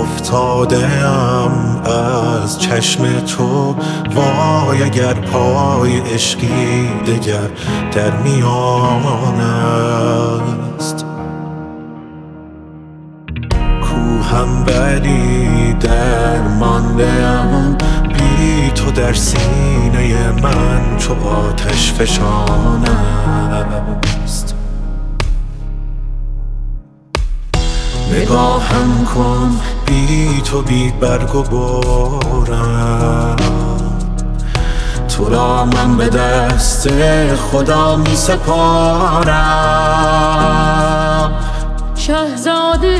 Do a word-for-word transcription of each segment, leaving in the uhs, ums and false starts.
افتادم از چشم تو، وای اگر پای عشقی دگر در میان است. کوهم ولی درمانده‌ام، بی تو در سینه من چو آتش فشان است. نگاهم کن بی تو بی برگ و بارم، تو را من به دست خدا می سپارم. شهزاده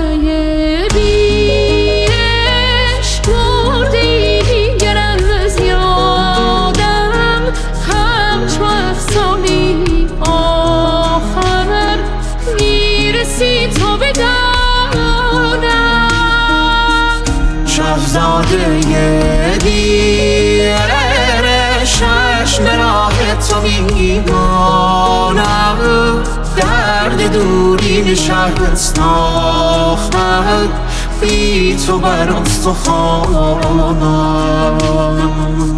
بی عشق مردی گر از یادم، همچو افسانه آخر میرسی تو به دانم. شهزاده بی عشق چشم راه تو میمانم، درد دوری شهرستان آخر بی تو بر استخوانم.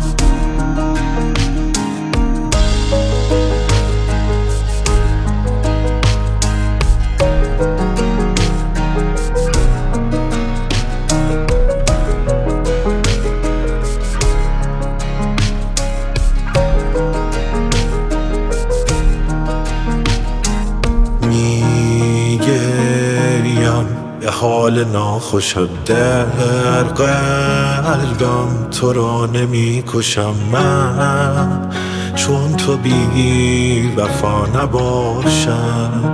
به حال ناخوشم در قلبم، تو را نمی کشم من چون تو بی وفا نباشم.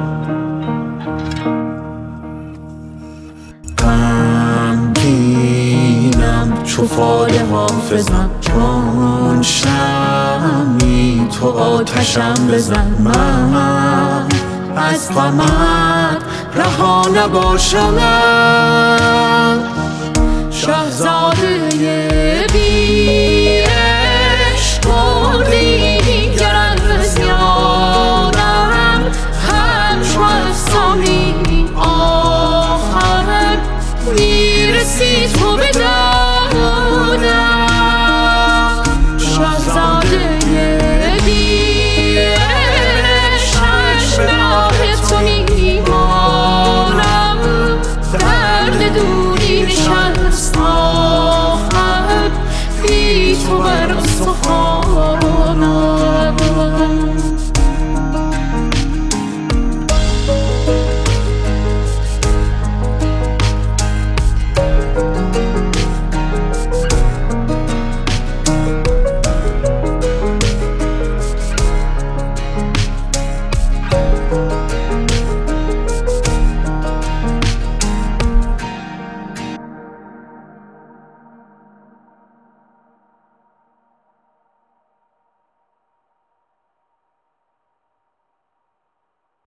غمگینم چو فال حافظم، چون شمعی تو آتشم بزن، من از غمت رها نباشم. شهزاده